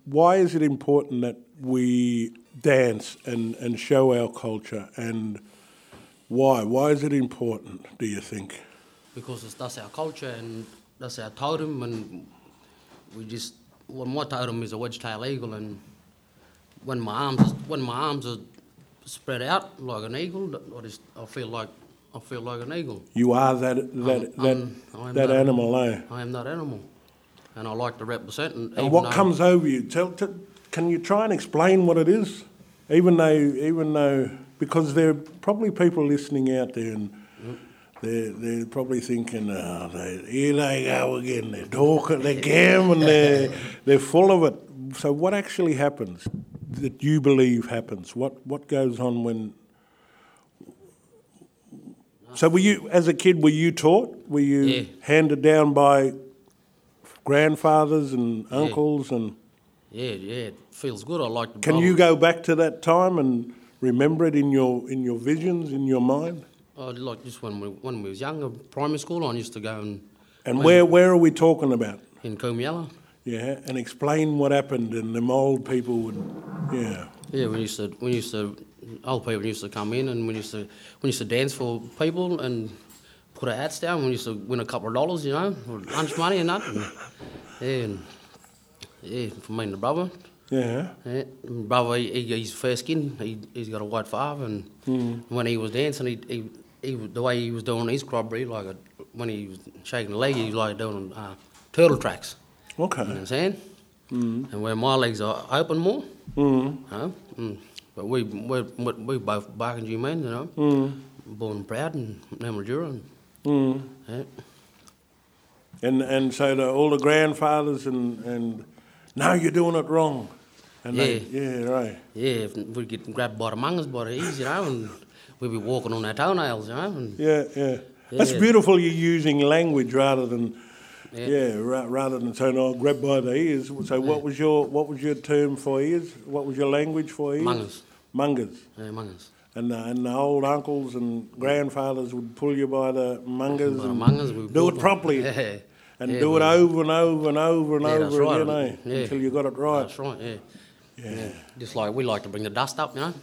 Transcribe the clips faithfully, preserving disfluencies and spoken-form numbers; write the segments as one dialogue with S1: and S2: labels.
S1: why is it important that we dance and, and show our culture, and why? Why is it important, do you think?
S2: Because it's, that's our culture and that's our totem, and we just, well, my totem is a wedge-tailed eagle, and when my arms when my arms are spread out like an eagle, I just I feel like I feel like an eagle.
S1: You are that that
S2: I'm-
S1: that,
S2: I'm- I'm
S1: that
S2: that-
S1: animal, eh?
S2: I am that animal, and I like to represent. And,
S1: And
S2: even
S1: what
S2: though-
S1: comes over you? Tell, t- can you try and explain what it is? Even though, even though, because there are probably people listening out there, and they're they're probably thinking, oh, they, here they go again. They're talking, they're gambling, they're they're full of it. So what actually happens that you believe happens? What what goes on when? So were you, as a kid, were you taught? Were you
S2: Yeah.
S1: handed down by grandfathers and uncles and?
S2: Yeah, yeah, it feels good. I like to.
S1: Can you go back to that time and remember it in your in your visions, in your mind?
S2: Oh, like just when we when we was younger, primary school, I used to go and
S1: And where where are we talking about?
S2: in Coomiella.
S1: Yeah, and explain what happened, and them old people would, yeah.
S2: Yeah, we used to we used to old people used to come in, and we used to we used to dance for people and put our hats down. We used to win a couple of dollars, you know, or lunch money and that. And, yeah, and, yeah, for me and the brother.
S1: Yeah.
S2: Yeah, my brother, he, he, he's fair skinned. He he's got a white father, and
S1: Mm.
S2: when he was dancing, he, he he was- the way he was doing his crobbery, like a, when he was shaking the leg, he was like doing uh, turtle tracks.
S1: Okay.
S2: You know what I'm saying?
S1: Mm.
S2: And where my legs are open more,
S1: Mm.
S2: you know. Mm. But we we we we both Barkindji men, you know,
S1: Mm.
S2: born and proud and Namatjura, and
S1: Mm.
S2: yeah.
S1: And and so the, all the grandfathers and and no, you're doing it wrong. And they, yeah, right.
S2: Yeah, if we get grabbed by the mungas by the ears, you know, and we'd be walking on our toenails, you know. And,
S1: Yeah, yeah. That's
S2: Yeah.
S1: beautiful. You're using language rather than,
S2: Yeah.
S1: yeah, ra- rather than saying, "Oh, grab by the ears." So, what was your what was your term for ears? What was your language for ears?
S2: Mungas.
S1: Mungas.
S2: Yeah, mungas.
S1: And the, and the old uncles and grandfathers would pull you by the mungas
S2: By the
S1: and
S2: mungas, we
S1: do
S2: pull
S1: it
S2: them.
S1: properly
S2: Yeah.
S1: and
S2: Yeah,
S1: do it
S2: we-
S1: over and over and over and
S2: Yeah, that's
S1: over
S2: right.
S1: again, eh?
S2: Yeah.
S1: Until you got it right.
S2: That's right, yeah.
S1: Yeah.
S2: Yeah. Just like we like to bring the dust up, you know.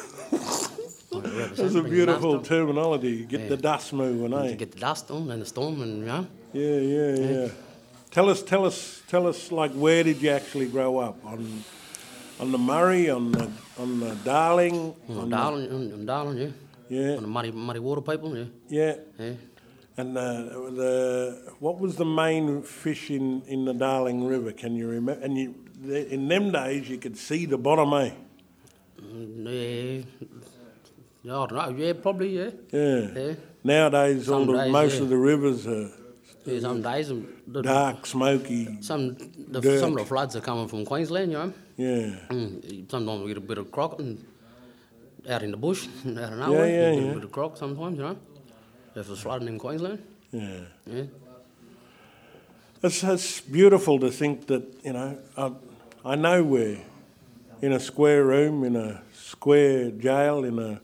S2: Like to represent,
S1: That's a
S2: bring the
S1: beautiful
S2: dust up.
S1: terminology. Get
S2: Yeah.
S1: the dust moving, eh?
S2: To get the dust on and the storm, and you know.
S1: Yeah, yeah, yeah. Tell us, tell us, tell us. Like, where did you actually grow up? On, on the Murray, on the on the Darling,
S2: On
S1: on
S2: Darling, on, on Darling, yeah.
S1: the, yeah,
S2: On the muddy, muddy water people, yeah.
S1: yeah.
S2: Yeah.
S1: And the, the what was the main fish in, in the Darling River? Can you remember? And you, the, in them days, you could see the bottom, eh?
S2: Mm, yeah. Yeah, I don't know. Yeah, probably, yeah.
S1: Yeah.
S2: Yeah.
S1: Nowadays, all
S2: Some
S1: the,
S2: days,
S1: most
S2: yeah.
S1: of the rivers are
S2: Yeah, some days, um, the,
S1: dark, smoky.
S2: some the,
S1: dirt.
S2: some of the floods are coming from Queensland, you know.
S1: Yeah.
S2: Mm, sometimes we get a bit of croc and out in the bush, out of nowhere,
S1: yeah,
S2: we get
S1: yeah.
S2: a bit of croc sometimes, you know. If it's flooding in Queensland,
S1: Yeah.
S2: yeah.
S1: It's, it's beautiful to think that, you know, I, I know we're in a square room, in a square jail, in a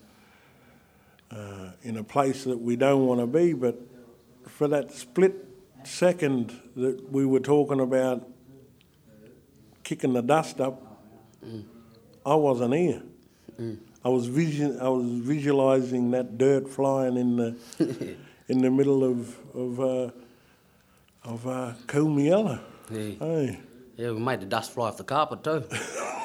S1: uh, in a place that we don't want to be, but for that split second that we were talking about kicking the dust up,
S2: Mm.
S1: I wasn't here.
S2: Mm.
S1: I was vision, I was visualising that dirt flying in the in the middle of of uh, of uh, Coomiella.
S2: Yeah.
S1: Hey.
S2: Yeah, we made the dust fly off the carpet too.